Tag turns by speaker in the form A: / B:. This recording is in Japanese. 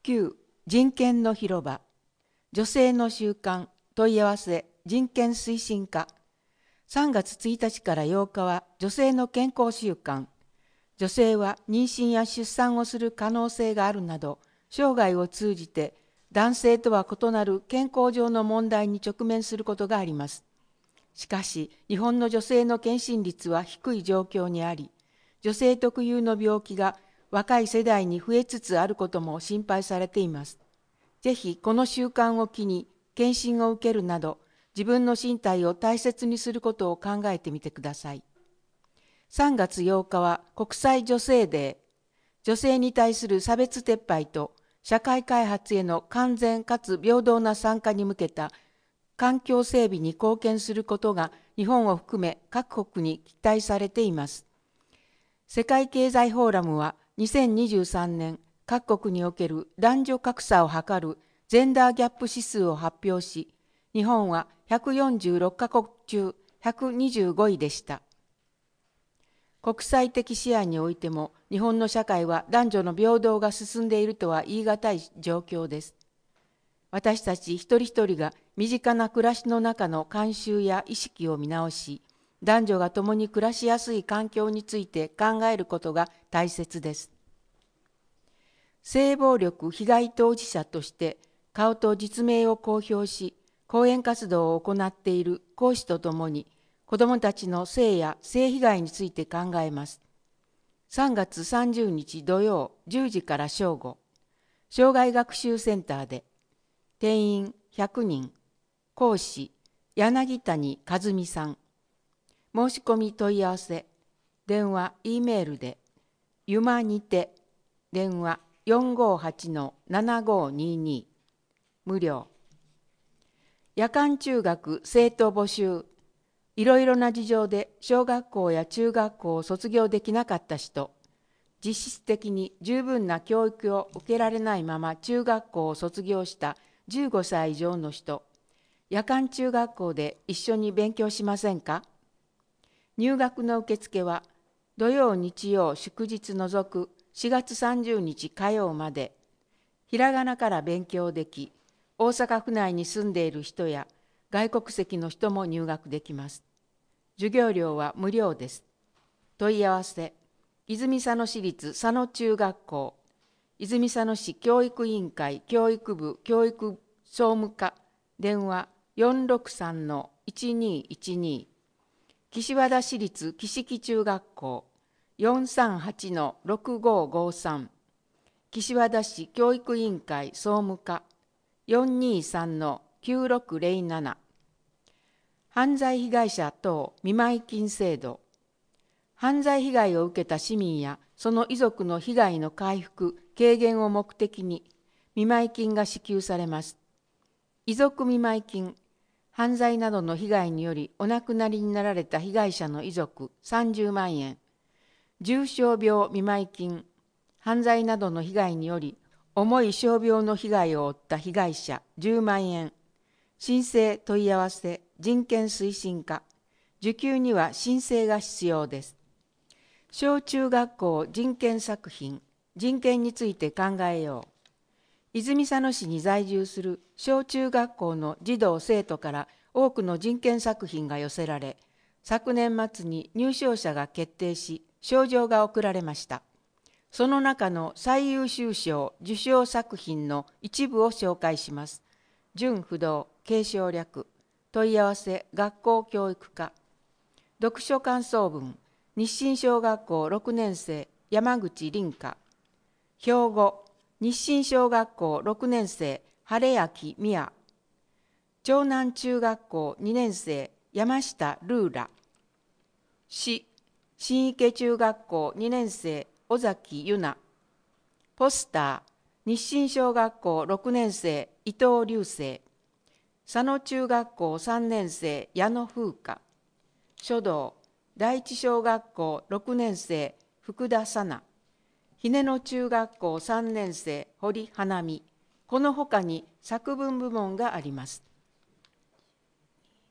A: 9人権の広場女性の習慣問い合わせ人権推進課3月1日から8日は女性の健康習慣女性は妊娠や出産をする可能性があるなど生涯を通じて男性とは異なる健康上の問題に直面することがあります。しかし日本の女性の検診率は低い状況にあり、女性特有の病気が若い世代に増えつつあることも心配されています。ぜひこの習慣を機に検診を受けるなど、自分の身体を大切にすることを考えてみてください。3月8日は国際女性デー。女性に対する差別撤廃と社会開発への完全かつ平等な参加に向けた環境整備に貢献することが日本を含め各国に期待されています。世界経済フォーラムは2023年各国における男女格差を測るジェンダーギャップ指数を発表し、日本は146カ国中125位でした。国際的視野においても日本の社会は男女の平等が進んでいるとは言い難い状況です。私たち一人一人が身近な暮らしの中の慣習や意識を見直し、男女が共に暮らしやすい環境について考えることが大切です。性暴力被害当事者として顔と実名を公表し、講演活動を行っている講師とともに、子どもたちの性や性被害について考えます。3月30日土曜10時から正午、障害学習センターで、定員100人、講師柳谷和美さん。申し込み問い合わせ、電話、Eメールで、ゆまにて、電話 458-7522、無料。夜間中学生徒募集。いろいろな事情で小学校や中学校を卒業できなかった人、実質的に十分な教育を受けられないまま中学校を卒業した15歳以上の人、夜間中学校で一緒に勉強しませんか？入学の受付は土曜日曜祝日除く4月30日火曜まで。ひらがなから勉強でき、大阪府内に住んでいる人や外国籍の人も入学できます。授業料は無料です。問い合わせ、泉佐野市立佐野中学校、泉佐野市教育委員会教育部教育総務課、電話 463-1212、岸和田市立岸木中学校 438-6553、岸和田市教育委員会総務課 423-9607、犯罪被害者等見舞金制度。犯罪被害を受けた市民やその遺族の被害の回復・軽減を目的に見舞金が支給されます。遺族見舞金、犯罪などの被害によりお亡くなりになられた被害者の遺族30万円。重傷病見舞金、犯罪などの被害により重い傷病の被害を負った被害者10万円。申請問い合わせ人権推進課。受給には申請が必要です。小中学校人権作品、人権について考えよう。泉佐野市に在住する小中学校の児童生徒から多くの人権作品が寄せられ、昨年末に入賞者が決定し、賞状が贈られました。その中の最優秀賞受賞作品の一部を紹介します。準不動、継承略、問い合わせ学校教育課。読書感想文、日清小学校6年生山口凛香。兵庫、日清小学校6年生晴明美也。長南中学校2年生山下ルーラ。市、新池中学校2年生尾崎優奈。ポスター、日清小学校6年生伊藤隆生。佐野中学校3年生矢野風花。書道、第一小学校6年生福田紗奈。姫野中学校3年生堀花見。このほかに作文部門があります。